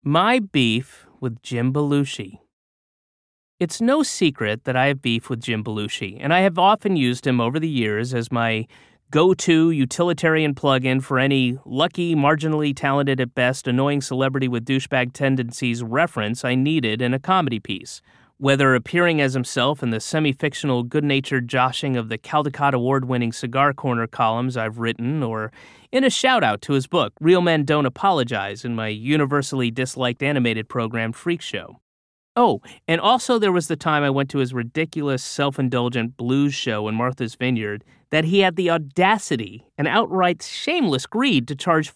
My beef with Jim Belushi. It's no secret that I have beef with Jim Belushi, and I have often used him over the years as my go-to utilitarian plug-in for any lucky, marginally talented at best, annoying celebrity with douchebag tendencies reference I needed in a comedy piece. Whether appearing as himself in the semi-fictional good-natured joshing of the Caldecott Award-winning Cigar Corner columns I've written, or in a shout-out to his book, Real Men Don't Apologize, in my universally disliked animated program, Freak Show. Oh, and also there was the time I went to his ridiculous, self-indulgent blues show in Martha's Vineyard that he had the audacity and outright shameless greed to charge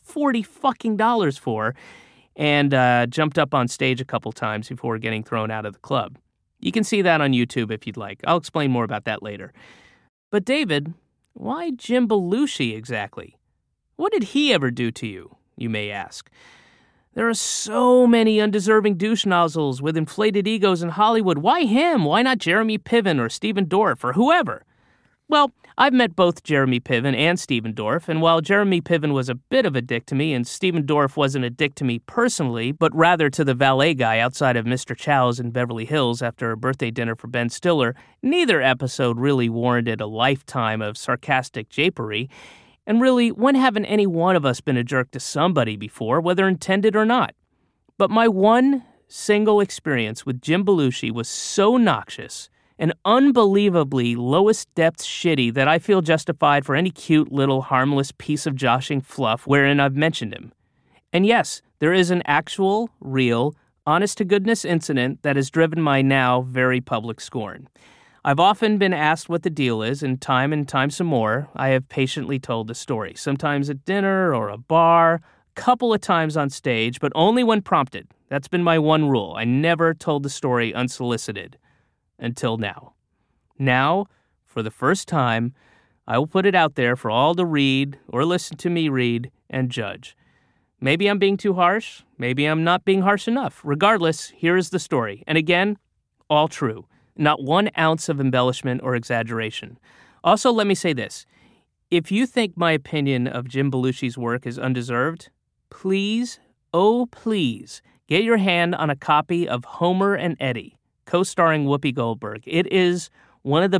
$40 for, and jumped up on stage a couple times before getting thrown out of the club. You can see that on YouTube if you'd like. I'll explain more about that later. But David, why Jim Belushi exactly? What did he ever do to you, you may ask? There are so many undeserving douche nozzles with inflated egos in Hollywood. Why him? Why not Jeremy Piven or Stephen Dorff or whoever? Well, I've met both Jeremy Piven and Stephen Dorff, and while Jeremy Piven was a bit of a dick to me and Stephen Dorff wasn't a dick to me personally, but rather to the valet guy outside of Mr. Chow's in Beverly Hills after a birthday dinner for Ben Stiller, neither episode really warranted a lifetime of sarcastic japery. And really, when haven't any one of us been a jerk to somebody before, whether intended or not? But my one single experience with Jim Belushi was so noxious and unbelievably lowest depths shitty that I feel justified for any cute little harmless piece of joshing fluff wherein I've mentioned him. And yes, there is an actual, real, honest-to-goodness incident that has driven my now very public scorn. I've often been asked what the deal is, and time some more, I have patiently told the story, sometimes at dinner or a bar, a couple of times on stage, but only when prompted. That's been my one rule. I never told the story unsolicited. Until now. Now, for the first time, I will put it out there for all to read or listen to me read and judge. Maybe I'm being too harsh. Maybe I'm not being harsh enough. Regardless, here is the story. And again, all true. Not 1 ounce of embellishment or exaggeration. Also, let me say this. If you think my opinion of Jim Belushi's work is undeserved, please, oh please, get your hand on a copy of Homer and Eddie, co-starring Whoopi Goldberg. It is one of the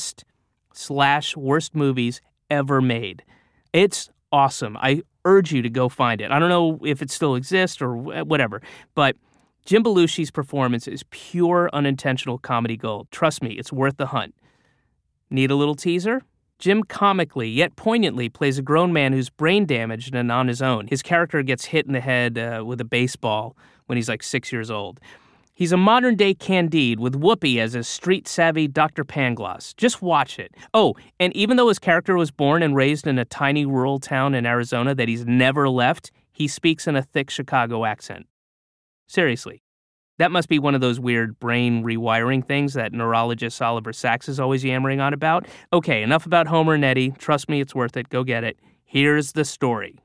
best/worst movies ever made. It's awesome. I urge you to go find it. I don't know if it still exists or whatever, but Jim Belushi's performance is pure unintentional comedy gold. Trust me, it's worth the hunt. Need a little teaser? Jim comically, yet poignantly, plays a grown man who's brain damaged and on his own. His character gets hit in the head with a baseball when he's like 6 years old. He's a modern-day Candide with Whoopi as a street-savvy Dr. Pangloss. Just watch it. Oh, and even though his character was born and raised in a tiny rural town in Arizona that he's never left, he speaks in a thick Chicago accent. Seriously. That must be one of those weird brain rewiring things that neurologist Oliver Sacks is always yammering on about. Okay, enough about Homer and Eddie. Trust me, it's worth it. Go get it. Here's the story.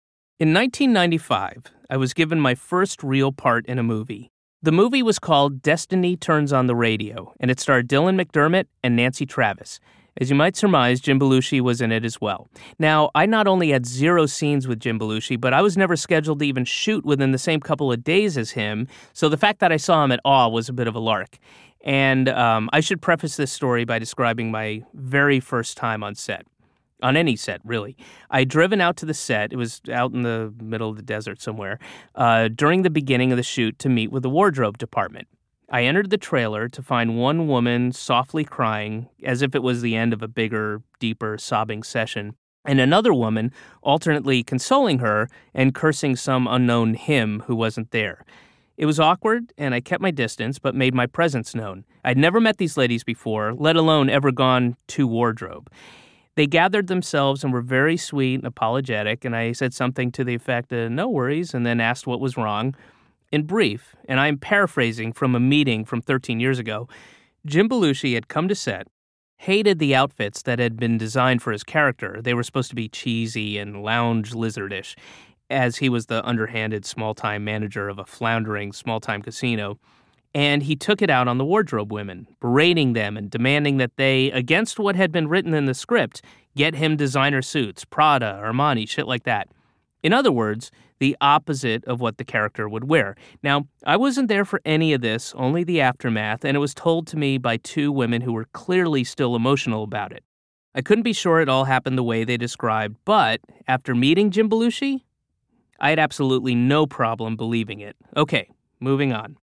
In 1995, I was given my first real part in a movie. The movie was called Destiny Turns on the Radio, and it starred Dylan McDermott and Nancy Travis. As you might surmise, Jim Belushi was in it as well. Now, I not only had 0 scenes with Jim Belushi, but I was never scheduled to even shoot within the same couple of days as him, so the fact that I saw him at all was a bit of a lark. And I should preface this story by describing my very first time on set. On any set, really. I'd driven out to the set. It was out in the middle of the desert somewhere, during the beginning of the shoot to meet with the wardrobe department. I entered the trailer to find one woman softly crying, as if it was the end of a bigger, deeper, sobbing session, and another woman alternately consoling her and cursing some unknown him who wasn't there. It was awkward, and I kept my distance, but made my presence known. I'd never met these ladies before, let alone ever gone to wardrobe. They gathered themselves and were very sweet and apologetic, and I said something to the effect of, no worries, and then asked what was wrong. In brief, and I'm paraphrasing from a meeting from 13 years ago, Jim Belushi had come to set, hated the outfits that had been designed for his character. They were supposed to be cheesy and lounge lizardish, as he was the underhanded small-time manager of a floundering small-time casino. And he took it out on the wardrobe women, berating them and demanding that they, against what had been written in the script, get him designer suits, Prada, Armani, shit like that. In other words, the opposite of what the character would wear. Now, I wasn't there for any of this, only the aftermath, and it was told to me by two women who were clearly still emotional about it. I couldn't be sure it all happened the way they described, but after meeting Jim Belushi, I had absolutely no problem believing it. Okay, moving on.